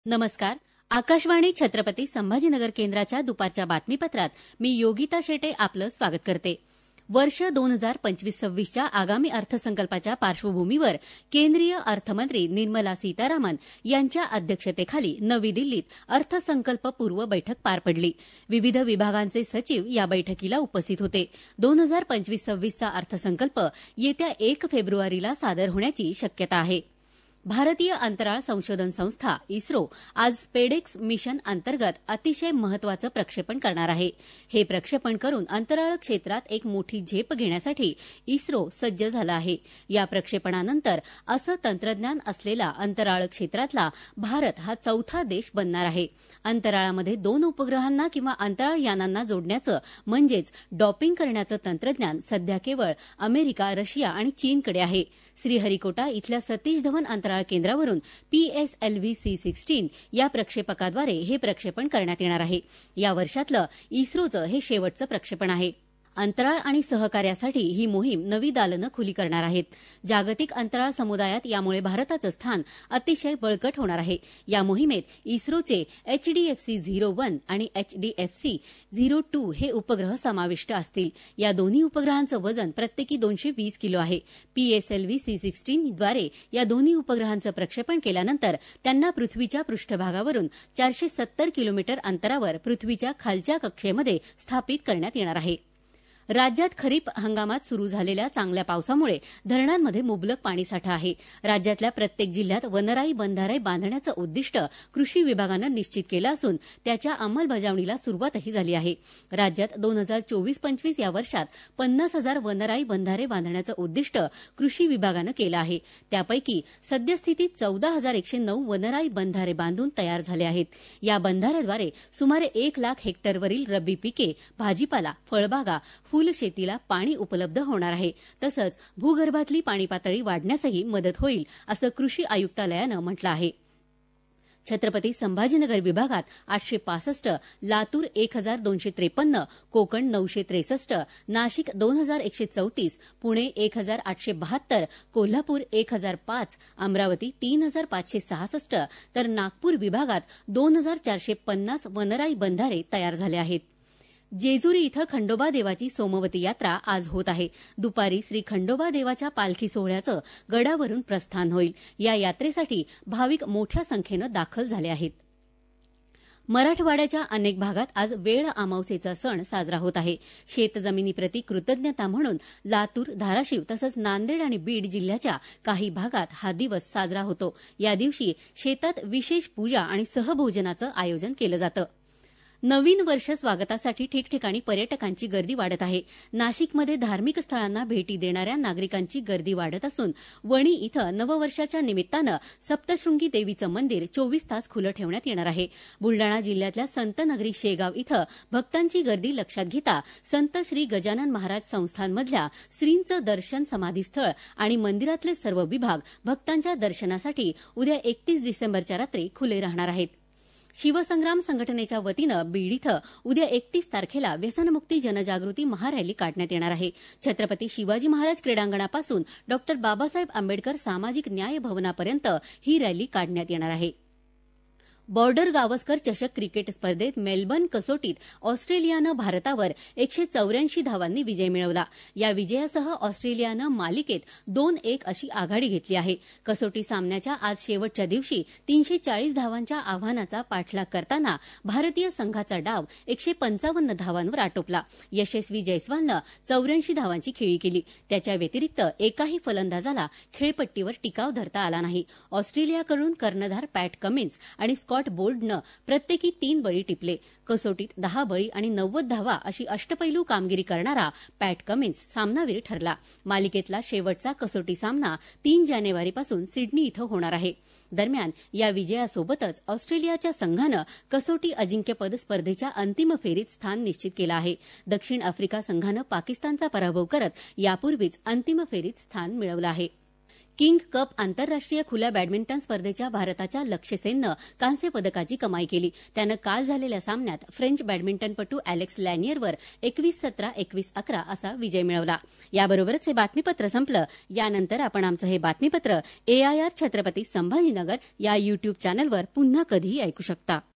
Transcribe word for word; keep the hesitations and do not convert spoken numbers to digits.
नमस्कार. आकाशवाणी छत्रपती संभाजीनगर केंद्राच्या दुपारच्या बातमीपत्रात मी योगिता शेटे आपलं स्वागत करते. वर्ष दोन हजार पंचवीस सव्वीसच्या आगामी अर्थसंकल्पाच्या पार्श्वभूमीवर केंद्रीय अर्थमंत्री निर्मला सीतारामन यांच्या अध्यक्षतेखाली नवी दिल्लीत अर्थसंकल्पपूर्व बैठक पार पडली. विविध विभागांचे सचिव या बैठकीला उपस्थित होते. दोन हजार पंचवीस सव्वीसचा अर्थसंकल्प येत्या एक फेब्रुवारीला सादर होण्याची शक्यता आहे. भारतीय अंतराळ संशोधन संस्था इस्रो आज स्पेडेक्स मिशन अंतर्गत अतिशय महत्वाचं प्रक्षेपण करणार आहे. हे प्रक्षेपण करून अंतराळ क्षेत्रात एक मोठी झेप घेण्यासाठी इस्रो सज्ज झाला आहे. या प्रक्षेपणानंतर असं तंत्रज्ञान असलेला अंतराळ क्षेत्रातला भारत हा चौथा देश बनणार आहे. अंतराळामध्ये दोन उपग्रहांना किंवा अंतराळ यानांना जोडण्याचं म्हणजेच डॉपिंग करण्याचं तंत्रज्ञान सध्या केवळ अमेरिका, रशिया आणि चीनकडे आहे. श्रीहरिकोटा इथल्या सतीश धवन अंतराळ केंद्रावरून पीएसएलव्ही सी सिक्स्टीन या प्रक्षेपकाद्वारे हे प्रक्षेपण करण्यात येणार आहे. या वर्षातलं इस्रोचं हे शेवटचं प्रक्षेपण आहे. अंतराळ आणि सहकार्यासाठी ही मोहीम नवी दालनं खुली करणार आहेत. जागतिक अंतराळ समुदायात यामुळे भारताचं स्थान अतिशय बळकट होणार आहे. या मोहिमेत इस्रोचे एचडीएफसी झिरो वन आणि एचडीएफसी झिरो टू हे उपग्रह समाविष्ट असतील. या दोन्ही उपग्रहांचं वजन प्रत्येकी दोनशे वीस किलो आहे. पीएसएलव्ही सी सिक्स्टीनद्वारे या दोन्ही उपग्रहांचं प्रक्षेपण केल्यानंतर त्यांना पृथ्वीच्या पृष्ठभागावरून चारशे सत्तर किलोमीटर अंतरावर पृथ्वीच्या खालच्या कक्षेमध्ये स्थापित करण्यात येणार आहे. राज्यात खरीप हंगामात सुरू झालेल्या चांगल्या पावसामुळे धरणांमध्ये मुबलक पाणीसाठा आहे. राज्यातल्या प्रत्येक जिल्ह्यात वनराई बंधारे बांधण्याचं उद्दिष्ट कृषी विभागानं निश्चित केलं असून त्याच्या अंमलबजावणीला सुरुवातही झाली आहे. राज्यात दोन हजार चोवीस पंचवीस या वर्षात पन्नास हजार वनराई बंधारे बांधण्याचं उद्दिष्ट कृषी विभागानं केलं आहे. त्यापैकी सद्यस्थितीत चौदा हजार एकशे नऊ वनराई बंधारे बांधून तयार झाले आहेत. या बंधाऱ्याद्वारे सुमारे एक लाख हेक्टरवरील रब्बी पिके, भाजीपाला, फळबागा, फुलशेतीला पाणी उपलब्ध होणार आहे. तसंच भूगर्भातली पाणी पातळी वाढण्यासही मदत होईल असं कृषी आयुक्तालयानं म्हटलं आहे. छत्रपती संभाजीनगर विभागात आठशे पासष्ट, लातूर एक हजार दोनशे त्रेपन्न, कोकण नऊशे त्रेसष्ट, नाशिक दोन हजार एकशे चौतीस, पुणे एक हजार आठशे बहात्तर, कोल्हापूर एक हजार पाच, अमरावती तीन हजार पाचशे सहासष्ट तर नागपूर विभागात दोन हजार चारशे पन्नास वनराई बंधारे तयार झाले आहेत. जेजुरी इथं खंडोबा देवाची सोमवती यात्रा आज होत आहे. दुपारी श्री खंडोबा देवाच्या पालखी सोहळ्याचं गडावरून प्रस्थान होईल. या यात्रेसाठी भाविक मोठ्या संख्येनं दाखल झाले आहेत. मराठवाड्याच्या अनेक भागात आज वेळ अमावस्येचा सण साजरा होत आहे. शेतजमिनीप्रती कृतज्ञता म्हणून लातूर, धाराशिव तसंच नांदेड आणि बीड जिल्ह्याच्या काही भागात हा दिवस साजरा होतो. या दिवशी शेतात विशेष पूजा आणि सहभोजनाचं आयोजन केलं जातं. नवीन वर्ष स्वागतासाठी ठिकठिकाणी पर्यटकांची गर्दी वाढत आहे. नाशिकमध्ये धार्मिक स्थळांना भेटी देणाऱ्या नागरिकांची गर्दी वाढत असून वणी इथं नववर्षाच्या निमित्तानं सप्तशृंगी देवीचं मंदिर चोवीस तास खुलं ठेवण्यात येणार आहे. बुलडाणा जिल्ह्यातल्या संतनगरी शेगाव इथं भक्तांची गर्दी लक्षात घेता संत श्री गजानन महाराज संस्थानमधल्या श्रींचं दर्शन समाधीस्थळ आणि मंदिरातले सर्व विभाग भक्तांच्या दर्शनासाठी उद्या एकतीस डिसेंबरच्या रात्री खुले राहणार आहेत. शिवसंग्राम संघटनेच्या वतीनं बीड इथं उद्या एकतीस तारखेला व्यसनमुक्ती जनजागृती महारॅली काढण्यात येणार आहे. छत्रपती शिवाजी महाराज क्रीडांगणापासून डॉ बाबासाहेब आंबेडकर सामाजिक न्याय भवनापर्यंत ही रॅली काढण्यात येणार आहे. बॉर्डर गावस्कर चषक क्रिकेट स्पर्धेत मेलबर्न कसोटीत ऑस्ट्रेलियानं भारतावर एकशे चौऱ्याऐंशी धावांनी विजय मिळवला. या विजयासह ऑस्ट्रेलियानं मालिकेत दोन एक अशी आघाडी घेतली आहे. कसोटी सामन्याच्या आज शेवटच्या दिवशी तीनशे चाळीस धावांच्या आव्हानाचा पाठलाग करताना भारतीय संघाचा डाव एकशे पंचावन्न धावांवर आटोपला. यशस्वी जयस्वालनं चौऱ्याऐंशी धावांची खेळी केली. त्याच्या व्यतिरिक्त एकाही फलंदाजाला खेळपट्टीवर टिकाव धरता आला नाही. ऑस्ट्रेलियाकडून कर्णधार पॅट कमिन्स आणि स्कॉट बोल्डनं प्रत्येकी तीन बळी टिपले. कसोटीत दहा बळी आणि नव्वद धावा अशी अष्टपैलू कामगिरी करणारा पॅट कमिन्स सामनावीर ठरला. मालिकेतला शेवटचा कसोटी सामना तीन जानेवारीपासून सिडनी इथं होणार आहे. दरम्यान या विजयासोबतच ऑस्ट्रेलियाच्या संघानं कसोटी अजिंक्यपद स्पर्धेच्या अंतिम फेरीत स्थान निश्चित केलं आहे. दक्षिण आफ्रिका संघानं पाकिस्तानचा पराभव करत यापूर्वीच अंतिम फेरीत स्थान मिळवलं आहे. किंग कप आंतरराष्ट्रीय खुल्या बॅडमिंटन स्पर्धेच्या भारताच्या लक्ष्य सेननं कांस्य पदकाची कमाई केली. त्यानं काल झालेल्या सामन्यात फ्रेंच बॅडमिंटनपटू अॅलेक्स लॅनियरवर एकवीस सतरा एकवीस अकरा असा विजय मिळवला. याबरोबरच हे बातमीपत्र संपलं. यानंतर आपण आमचं हे बातमीपत्र एआयआर छत्रपती संभाजीनगर या युट्यूब चॅनलवर पुन्हा कधीही ऐकू शकता.